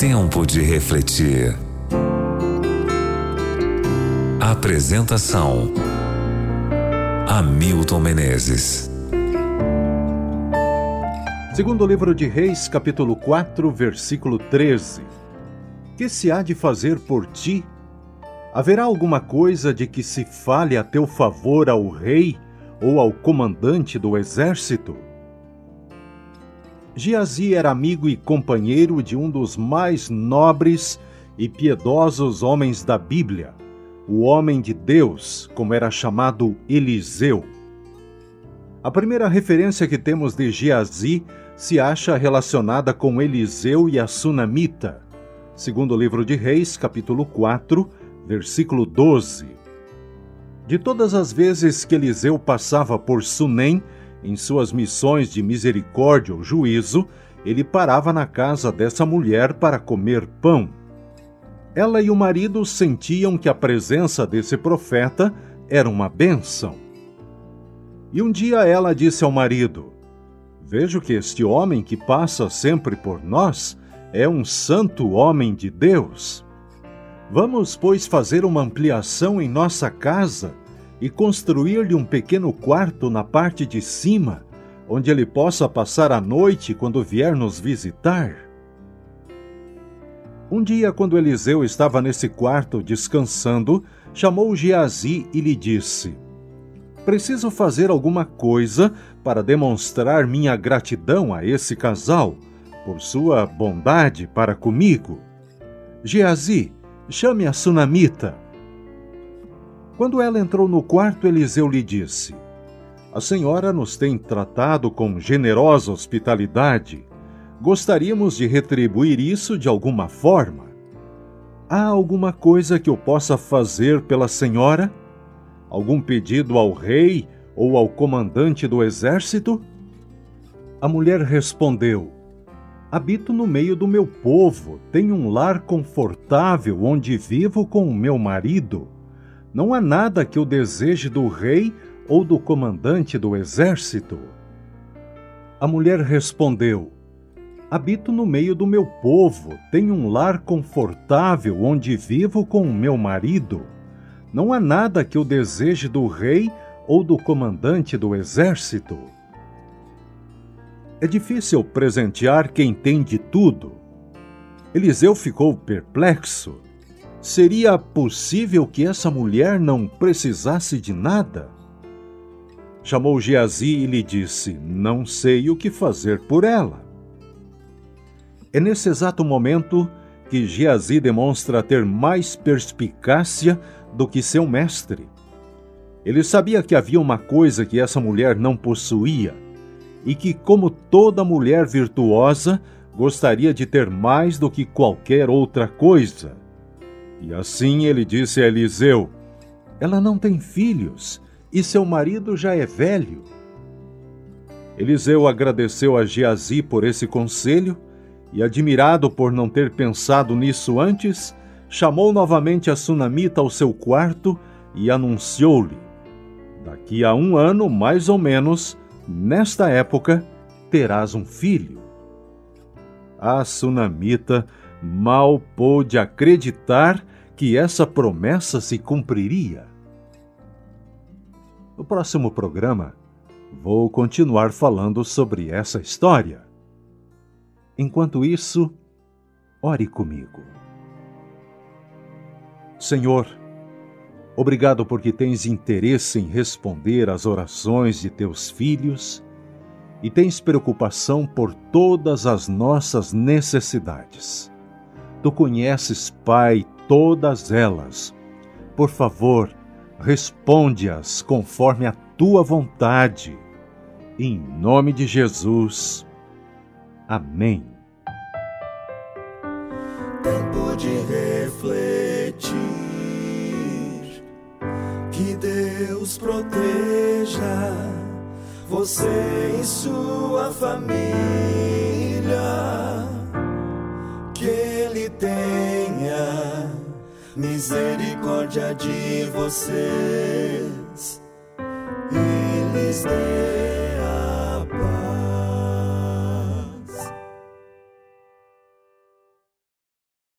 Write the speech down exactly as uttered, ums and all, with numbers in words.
Tempo de refletir. Apresentação: Hamilton Menezes. Segundo livro de Reis, capítulo quatro, versículo treze. Que se há de fazer por ti? Haverá alguma coisa de que se fale a teu favor ao rei ou ao comandante do exército? Geazi era amigo e companheiro de um dos mais nobres e piedosos homens da Bíblia, o homem de Deus, como era chamado Eliseu. A primeira referência que temos de Geazi se acha relacionada com Eliseu e a Sunamita, segundo o livro de Reis, capítulo quatro, versículo doze. De todas as vezes que Eliseu passava por Sunem, em suas missões de misericórdia ou juízo, ele parava na casa dessa mulher para comer pão. Ela e o marido sentiam que a presença desse profeta era uma bênção. E um dia ela disse ao marido: "Vejo que este homem que passa sempre por nós é um santo homem de Deus. Vamos, pois, fazer uma ampliação em nossa casa e construir-lhe um pequeno quarto na parte de cima, onde ele possa passar a noite quando vier nos visitar." Um dia, quando Eliseu estava nesse quarto descansando, chamou Geazi e lhe disse: "Preciso fazer alguma coisa para demonstrar minha gratidão a esse casal, por sua bondade para comigo. Geazi, chame a Sunamita." Quando ela entrou no quarto, Eliseu lhe disse: "A senhora nos tem tratado com generosa hospitalidade. Gostaríamos de retribuir isso de alguma forma. Há alguma coisa que eu possa fazer pela senhora? Algum pedido ao rei ou ao comandante do exército?" A mulher respondeu: "Habito no meio do meu povo, tenho um lar confortável onde vivo com o meu marido. Não há nada que eu deseje do rei ou do comandante do exército." A mulher respondeu: "Habito no meio do meu povo, tenho um lar confortável onde vivo com o meu marido. Não há nada que eu deseje do rei ou do comandante do exército." É difícil presentear quem tem de tudo. Eliseu ficou perplexo. Seria possível que essa mulher não precisasse de nada? Chamou Geazi e lhe disse: "Não sei o que fazer por ela." É nesse exato momento que Geazi demonstra ter mais perspicácia do que seu mestre. Ele sabia que havia uma coisa que essa mulher não possuía, e que, como toda mulher virtuosa, gostaria de ter mais do que qualquer outra coisa. E assim ele disse a Eliseu: "Ela não tem filhos, e seu marido já é velho." Eliseu agradeceu a Geazi por esse conselho e, admirado por não ter pensado nisso antes, chamou novamente a Sunamita ao seu quarto e anunciou-lhe: "Daqui a um ano, mais ou menos, nesta época, terás um filho." A Sunamita mal pôde acreditar que essa promessa se cumpriria. No próximo programa, vou continuar falando sobre essa história. Enquanto isso, ore comigo. Senhor, obrigado porque tens interesse em responder às orações de teus filhos e tens preocupação por todas as nossas necessidades. Tu conheces, Pai, todas elas. Por favor, responde-as conforme a tua vontade. Em nome de Jesus. Amém. Tempo de refletir. Que Deus proteja você e sua família. Que Ele tenha misericórdia de vocês e lhes dê